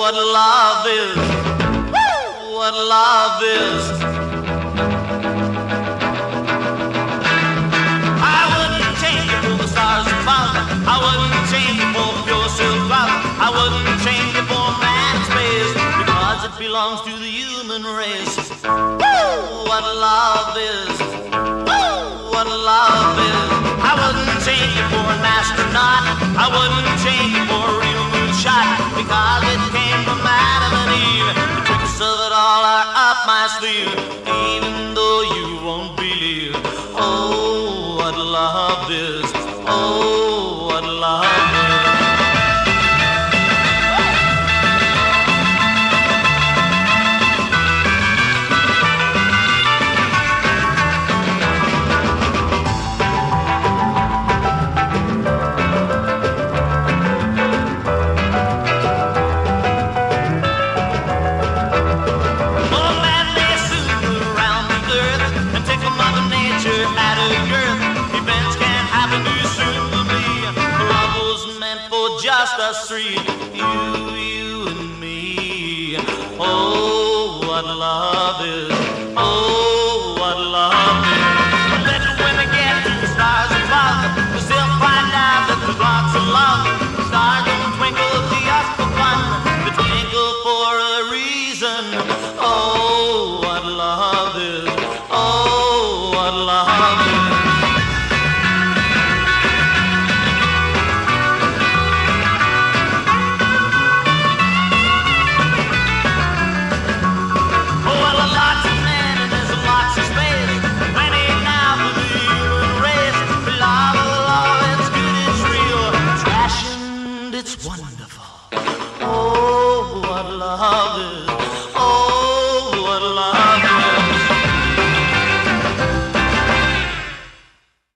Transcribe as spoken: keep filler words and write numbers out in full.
what love is, what love is. I wouldn't change it for the stars above. I wouldn't change it for pure silk love. I wouldn't change it for man's space, because it belongs to the human race. What love is, what love is. I wouldn't change it for an astronaut. I wouldn't change it for a real moonshot, because it came from Adam and Eve. The tricks of it all are up my sleeve, even though you won't believe. Oh, what love is. Oh, what love is. Just us three, you, you and me. Oh, what love is. Oh, what love is. Let the women get to the stars above. We still find out that there's lots of love. The stars don't twinkle just for fun, they twinkle for a reason. Oh, what love is. Oh, what love is. It's wonderful. Oh, what love is.